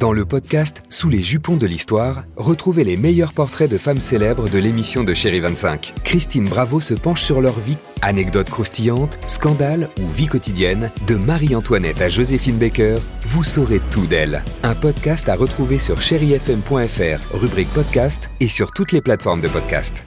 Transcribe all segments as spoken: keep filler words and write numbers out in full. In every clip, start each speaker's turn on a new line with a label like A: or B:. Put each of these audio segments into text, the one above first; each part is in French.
A: Dans le podcast Sous les jupons de l'histoire, retrouvez les meilleurs portraits de femmes célèbres de l'émission de Chérie vingt-cinq. Christine Bravo se penche sur leur vie. Anecdotes croustillantes, scandales ou vie quotidienne, de Marie-Antoinette à Joséphine Baker, vous saurez tout d'elle. Un podcast à retrouver sur chéri f m point f r, rubrique podcast et sur toutes les plateformes de podcast.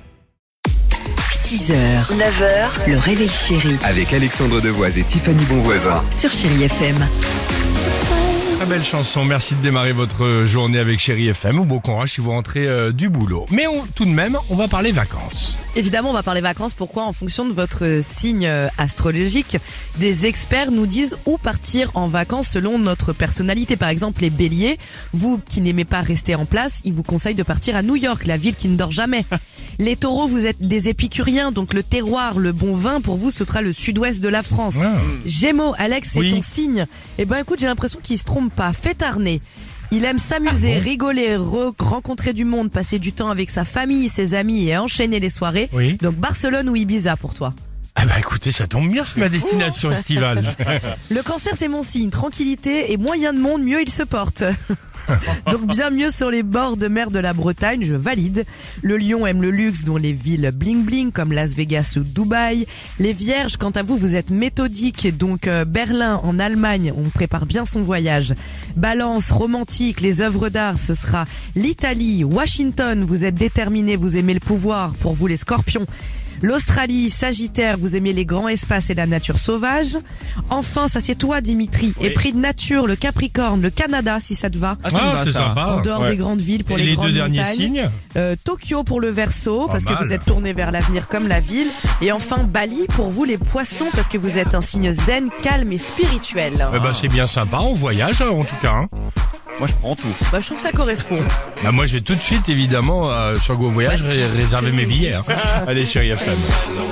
B: six heures, neuf heures, le réveil chéri.
A: Avec Alexandre Devoise et Tiffany Bonvoisin.
B: Sur Chéri F M.
C: Très belle chanson, merci de démarrer votre journée avec Chéri F M. Bon courage si vous rentrez euh, du boulot. Mais on, tout de même, on va parler vacances.
D: Évidemment, on va parler vacances. Pourquoi ? En fonction de votre signe astrologique, des experts nous disent où partir en vacances selon notre personnalité. Par exemple, les béliers, vous qui n'aimez pas rester en place, ils vous conseillent de partir à New York, la ville qui ne dort jamais. Les taureaux, vous êtes des épicuriens, donc le terroir, le bon vin, pour vous, ce sera le sud-ouest de la France. Ah. Gémeaux, Alex, c'est oui. ton signe. Eh ben écoute, j'ai l'impression qu'il se trompe pas. Fêtarné. Il aime s'amuser, ah bon rigoler, re- rencontrer du monde, passer du temps avec sa famille, ses amis et enchaîner les soirées. Oui. Donc Barcelone ou Ibiza pour toi.
C: Ah bah écoutez, ça tombe bien, c'est ma destination estivale.
D: Le cancer, c'est mon signe. Tranquillité et moyen de monde, mieux il se porte. Donc bien mieux sur les bords de mer de la Bretagne, je valide. Le lion aime le luxe, dont les villes bling bling comme Las Vegas ou Dubaï. Les vierges, quant à vous, vous êtes méthodiques, donc euh, Berlin en Allemagne, on prépare bien son voyage. Balance, romantique, les œuvres d'art, ce sera l'Italie. Washington, vous êtes déterminés, vous aimez le pouvoir, pour vous les scorpions. L'Australie, Sagittaire, vous aimez les grands espaces et la nature sauvage. Enfin, ça c'est toi Dimitri, oui. Épris de nature, le Capricorne, le Canada si ça te va.
C: Ah, ah c'est sympa.
D: En dehors ouais. des grandes villes pour
C: et
D: les,
C: les
D: grandes
C: deux
D: montagnes.
C: derniers signes
D: euh, Tokyo pour le Verseau, parce
C: mal.
D: que vous êtes tourné vers l'avenir comme la ville. Et enfin Bali pour vous les poissons, parce que vous êtes un signe zen, calme et spirituel.
C: Eh ben, c'est bien sympa, on voyage en tout cas. Hein.
E: Moi je prends tout.
D: Bah, je trouve que ça correspond.
C: Bah, moi je vais tout de suite évidemment euh, sur Go Voyage ouais. ré- réserver mes billets. Hein. Allez Chéri F M.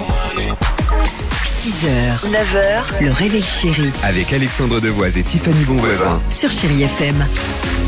B: six heures, neuf heures, le réveil chéri.
A: Avec Alexandre Devoise et Tiffany Bonvoisin.
B: Sur Chéri F M.